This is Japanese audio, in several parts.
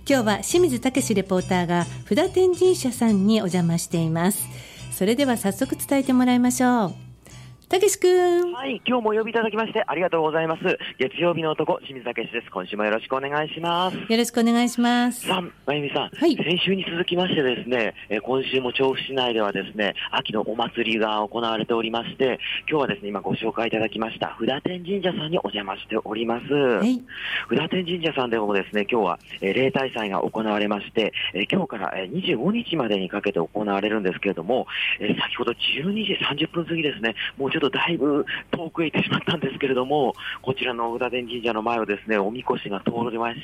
今日は清水武レポーターが布田天神社さんにお邪魔しています。それでは早速伝えてもらいましょう。たけし君。 はい、今日もお呼びいただきましてありがとうございます。月曜日の男、清水武です。今週もよろしくお願いします。 よろしくお願いします。 さあ、まゆみさん、 はい、 先週に続きましてですね、今週も調布市内ではですね、秋のお祭りが行われておりまして、今日はですね、今ご紹介いただきました布田天神社さんにお邪魔しております。 はい、 布田天神社さんでもですね、今日は例大祭が行われまして、今日から25日までにかけて行われるんですけれども、先ほど12時30分過ぎですね、もうちょっとだいぶ遠くへ行ってしまったんですけれども、こちらの布田天神社の前をですね、おみこしが通りまして、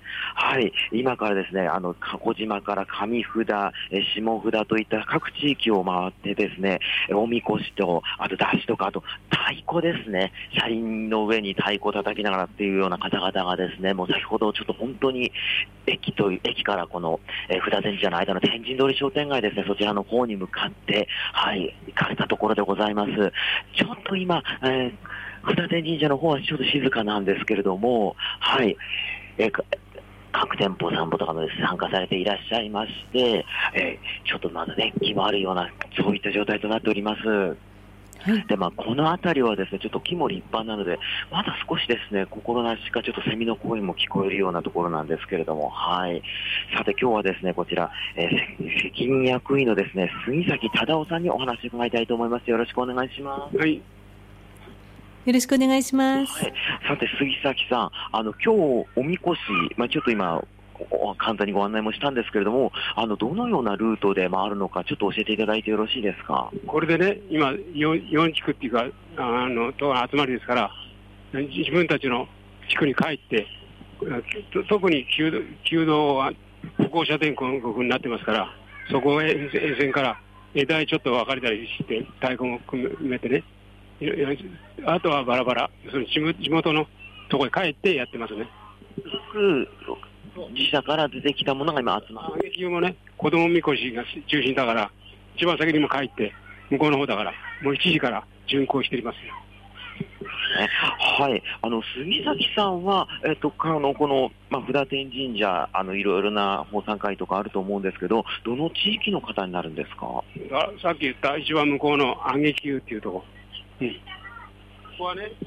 はい、今からですね、鹿児島から上布田、下布田といった各地域を回ってですね、おみこしと、あと山車とか、あと太鼓ですね、車輪の上に太鼓を叩きながらっていうような方々がですね、もう先ほどちょっと本当に駅からこの、布田天神社の間の天神通り商店街ですね、そちらの方に向かって、はい、行かれたところでございます。ちょっと今、布田天神社の方はちょっと静かなんですけれども、はい、各店舗さんとかもですね、参加されていらっしゃいまして、ちょっとまだ熱気もあるような、そういった状態となっております。はい、でこの辺りはですね、ちょっと木も立派なので、まだ少しですね、心なしかちょっとセミの声も聞こえるようなところなんですけれども、はい。さて今日はですね、こちら、責任役員のですね、杉崎忠夫さんにお話を伺いたいと思います。よろしくお願いします。 はい。よろしくお願いします。 はい、さて杉崎さん、今日おみこし、ちょっと今、簡単にご案内もしたんですけれども、どのようなルートで回るのか、ちょっと教えていただいてよろしいですか。 これでね、今、4地区っていうか、と集まりですから、自分たちの地区に帰って、特に旧道は歩行者天国になってますから、そこへ沿線から枝へちょっと分かれたりして、太鼓も組めてね、あとはバラバラ、その地元のところへ帰ってやってますね。 自社から出てきたものが今集まる。 結局もね、子供みこしが中心だから、一番先にも帰って、向こうの方だから、もう1時から巡行していますよ。 はい、杉崎さんは、この、布田天神社、いろいろな奉賛会とかあると思うんですけど、どの地域の方になるんですか。 さっき言った一番向こうの安芸宮っていうところ。ここはね、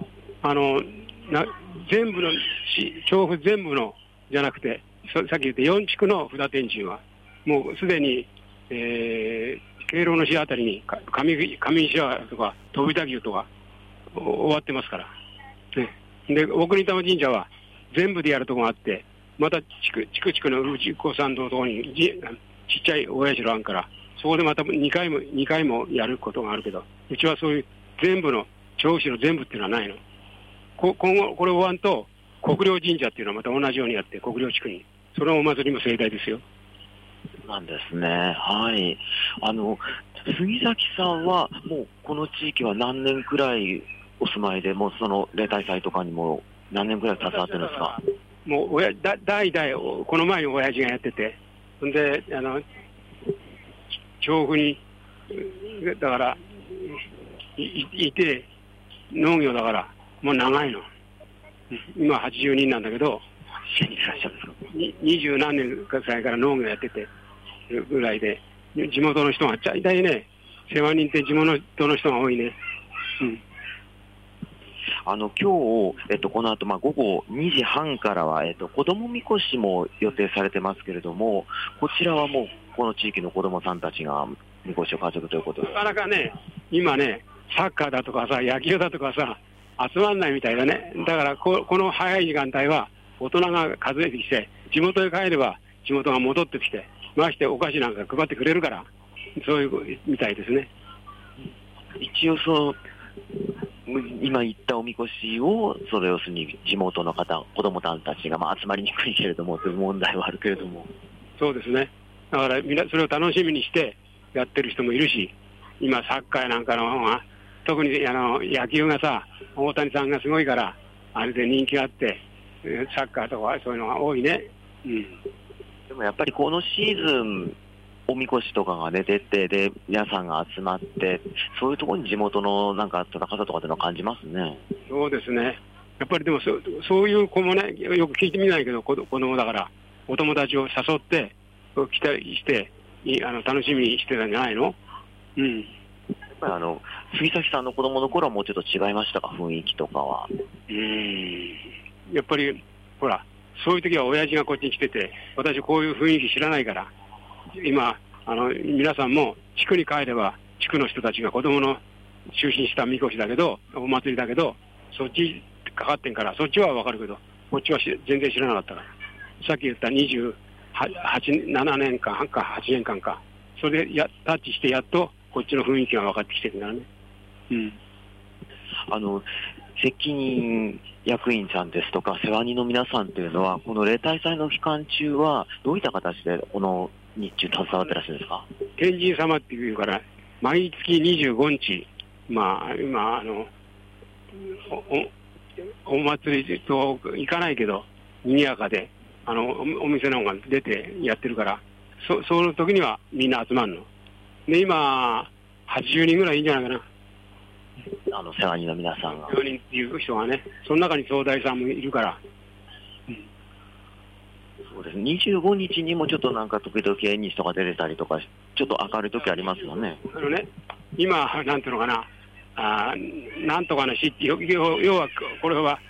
全部の調布全部のじゃなくて、さっき言った4地区の布田天神はもうすでに、敬老の市あたりに上石原とか飛田牛とか終わってますから、ね、で大国玉神社は全部でやるとこがあって、また地区の内子さんのところにちっちゃいお社あるから、そこでまた2回もやることがあるけど、うちはそういう全部の調布市の全部っていうのはないの。今後これ終わんと国領神社っていうのはまた同じようにやって、国領地区にそのお祭りも盛大ですよ。 なんですね。はい。杉崎さんはもうこの地域は何年くらいお住まいで、もうその例大祭とかにも何年くらい携わってるんですか。 もう代々この前に親父がやってて、ほんで調布にだからいて、農業だからもう長いの。今80人なんだけど、20何年かから農業やっててぐらいで、地元の人が大体ね、世話人って地元の人が多いね。 今日、この後、午後2時半からは、子どもみこしも予定されてますけれども、こちらはもうこの地域の子どもさんたちがみこしを担ぐということです。 なかなかね、今ね、サッカーだとかさ、野球だとかさ、集まんないみたいだね。だからこの早い時間帯は大人が数えてきて、地元へ帰れば地元が戻ってきて、ましてお菓子なんか配ってくれるから、そういうみたいですね。 一応今言ったおみこしを、それをするに地元の方、子供さんたちが集まりにくいけれどもという問題はあるけれども。 そうですね。だからみんなそれを楽しみにしてやってる人もいるし、今サッカーなんかの方が特に野球がさ、大谷さんがすごいから、あれで人気があって、サッカーとかそういうのが多いね。 でもやっぱりこのシーズン、おみこしとかが出て、で、皆さんが集まって、そういうところに地元のなんか温かさとかっていうのを感じますね。 そうですね。やっぱりでもそういう子もね、よく聞いてみないけど、子供だから、 お友達を誘って来たりして楽しみにしてたんじゃないの？うん。 やっぱり杉崎さんの子供の頃はもうちょっと違いましたか、雰囲気とかは。 やっぱりほら、そういう時は親父がこっちに来てて、私こういう雰囲気知らないから、今皆さんも地区に帰れば地区の人たちが子供の就寝したみこしだけど、お祭りだけど、そっちかかってんから、そっちはわかるけど、こっちは全然知らなかったから。さっき言った7年間か8年間か、それでタッチしてやっとこっちの雰囲気が分かってきてるからね。うん。 責任役員さんですとか世話人の皆さんというのは、この例大祭の期間中はどういった形でこの日中携わってらっしゃるんですか？ 天神様っていうから毎月25日、今お祭りと行かないけど賑やかでお店の方が出てやってるから、その時にはみんな集まるので、今80人ぐらいいいんじゃないかな、 世話人の皆さんが。 世話人っていう人がね、その中に総大さんもいるから。 そうですね、25日にもちょっとなんか時々縁日とか出てたりとか、ちょっと明るい時ありますよね。 今なんていうのかな、なんとかの日って要はこれは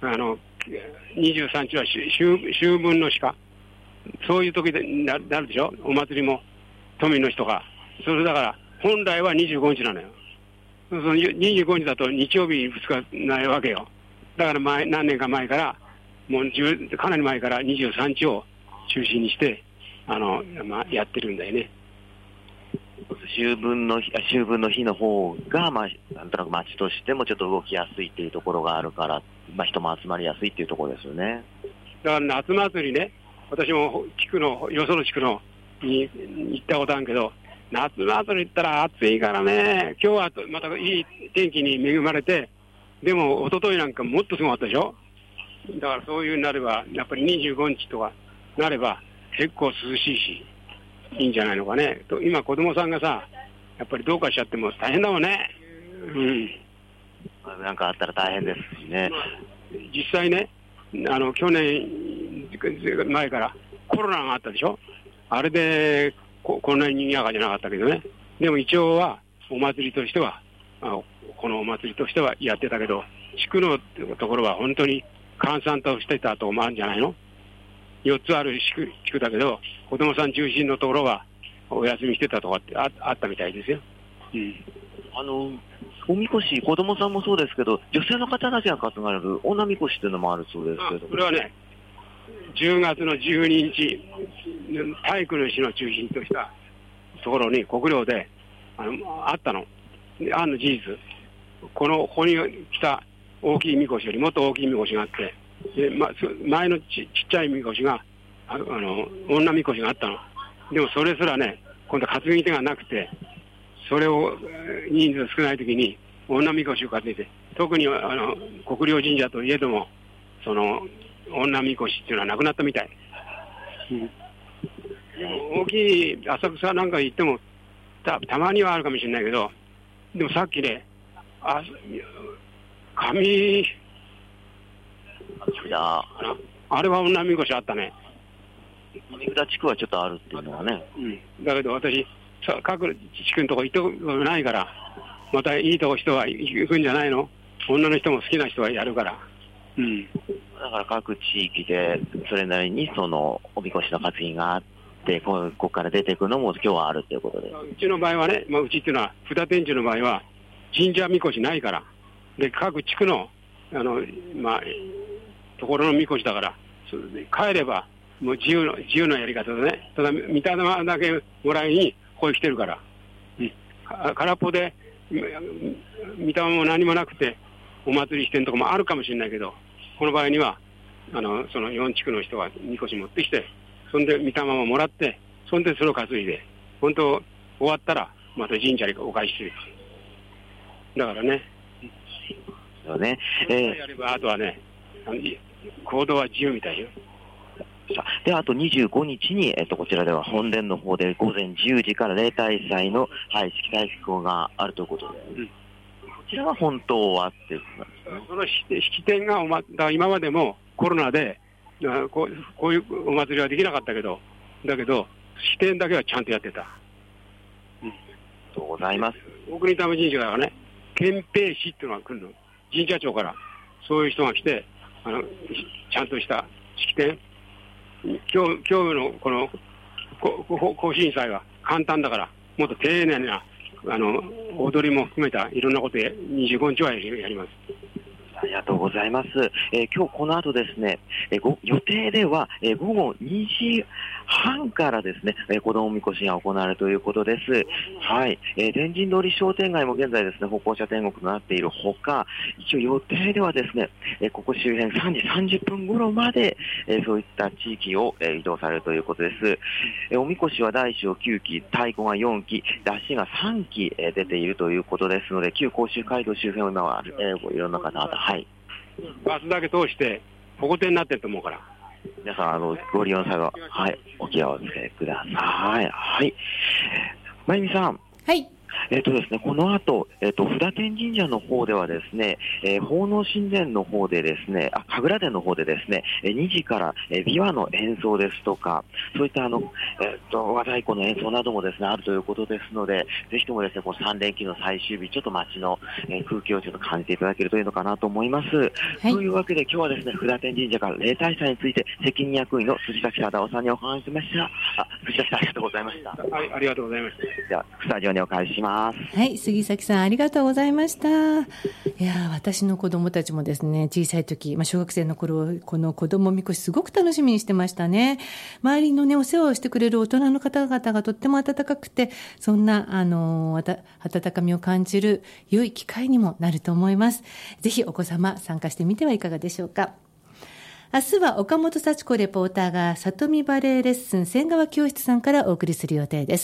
23日は秋分の日か、そういう時でなるでしょ、お祭りも都民の人が。それだから本来は25日なのよ。その25日だと日曜日に2日ないわけよ。だから何年か前から、もうかなり前から23日を中心にしてやってるんだよね。 秋分の日の方が、なんとなく町としてもちょっと動きやすいっていうところがあるから、人も集まりやすいっていうところですよね。 だから夏祭りね、私もよその地区に行ったことあるけど、夏祭り行ったら暑いからね、今日はまたいい天気に恵まれて、でも一昨日なんかもっとすごかったでしょ。だからそういうなれば、やっぱり25日とかなれば結構涼しいし、いいんじゃないのかね。今子供さんがさ、やっぱりどうかしちゃっても大変だもんね。うん。 なんかあったら大変ですしね。 実際ね、去年前からコロナがあったでしょ。あれでこんなに賑やかじゃなかったけどね。でも一応はお祭りとしては、このお祭りとしてはやってたけど、地区のところは本当に閑散としてたと思うんじゃないの。4つある地区だけど、子供さん中心のところはお休みしてたとかってあったみたいですよ。うん。 おみこし、子供さんもそうですけど、女性の方たちが担がれる女みこしというのもあるそうですけど。 それはね、10月の12日、体育の日の中心としたところに国領であったの。ある事実。ここに来た大きいみこしよりもっと大きいみこしがあって、で前のちっちゃいみこしが女みこしがあったの。でもそれすらね、今度担ぎ手がなくて、それを人数少ない時に女みこしを担いで、特に国領神社といえどもその女みこしっていうのはなくなったみたい。うん、大きい浅草なんか行ってもたまにはあるかもしれないけど、でもさっきね、あれは女みこしあったね。 上札地区はちょっとあるっていうのはね。 うん。だけど私各地区のとこ行ったことないから、またいいとこ人は行くんじゃないの。女の人も好きな人はやるから。うん。 だから各地域でそれなりにそのおみこしの担ぎがあって、ここから出ていくのも今日はあるということで。 うちの場合はね、うちっていうのは札天神の場合は神社みこしないから、で各地区のところのみこしだから、帰ればもう自由なやり方でね。ただ御霊だけもらいにここへ来てるから、空っぽで御霊も何もなくてお祭りしてるとこもあるかもしれないけど、この場合にはその4地区の人がみこし持ってきて、そんで御霊ももらって、そんでそれを担いで、本当終わったらまた神社にお返しする。だからね。 そうね。 やればあとはね、行動は自由みたいよ。 で、あと25日に、こちらでは本殿の方で午前10時から例大祭の、式体飛行があるということで、こちらは本当はっていうことなんですね。 その式典が今までもコロナでこういうお祭りはできなかったけど、だけど式典だけはちゃんとやってた。 ありがとうございます。 大国玉神社からね、憲兵士っていうのが来るの。神社長からそういう人が来て、ちゃんとした式典、今日のこの行進祭は簡単だから、もっと丁寧な踊りも含めたいろんなことで25日はやります。 ありがとうございます。今日この後ですね、予定では、午後2時半からですね、子供みこしが行われるということです。はい。天神通り商店街も現在ですね、歩行者天国となっているほか、一応予定ではですね、ここ周辺3時30分頃まで、そういった地域を、移動されるということです。おみこしは大小9基、太鼓が4基、山車が3基、出ているということですので、旧甲州街道周辺を今は、いろんな方々、はい。 バスだけ通して保護点になってると思うから、 皆さんご利用の際は、はい、お気をつけください。はい。まゆみさん。 はい。 ですね、この後、布田天神社の方ではですね、奉納神殿の方でですね、神楽殿の方でですね、2時から、琵琶の演奏ですとか、そういった和太鼓の演奏などもですね、あるということですので、ぜひともですね、この3連休の最終日、ちょっと街の、空気をちょっと感じていただけるといいのかなと思います。はい、というわけで、今日はですね、布田天神社から例大祭について、責任役員の杉崎忠夫さんにお話ししました。杉崎さん、ありがとうございました。 はい、ありがとうございました。 では、スタジオにお返しします。 はい、杉崎さんありがとうございました。いや、私の子供たちもですね、小さい時、小学生の頃、この子供みこしすごく楽しみにしてましたね。周りのね、お世話をしてくれる大人の方々がとっても温かくて、そんな温かみを感じる良い機会にもなると思います。ぜひお子様参加してみてはいかがでしょうか。明日は岡本幸子レポーターが里見バレエレッスン仙川教室さんからお送りする予定です。